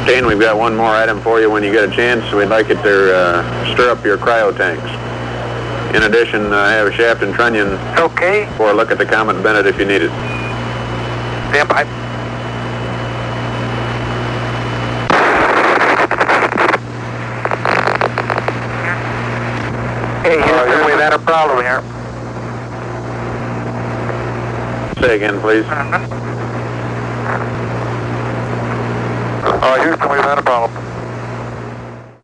Kane, we've got one more item for you when you get a chance. We'd like it to stir up your cryo tanks. In addition, I have a shaft and trunnion for a look at the Comet Bennett if you need it. Stand by. Hey, Houston, we've had a problem here. Say again, please. Houston, we've had a problem.